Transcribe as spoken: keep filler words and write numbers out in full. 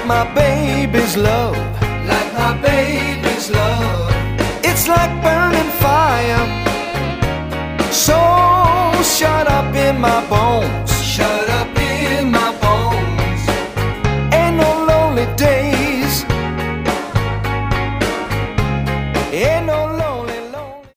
my baby's love, like my baby's love. it's like burning fire, so shut up in my bones.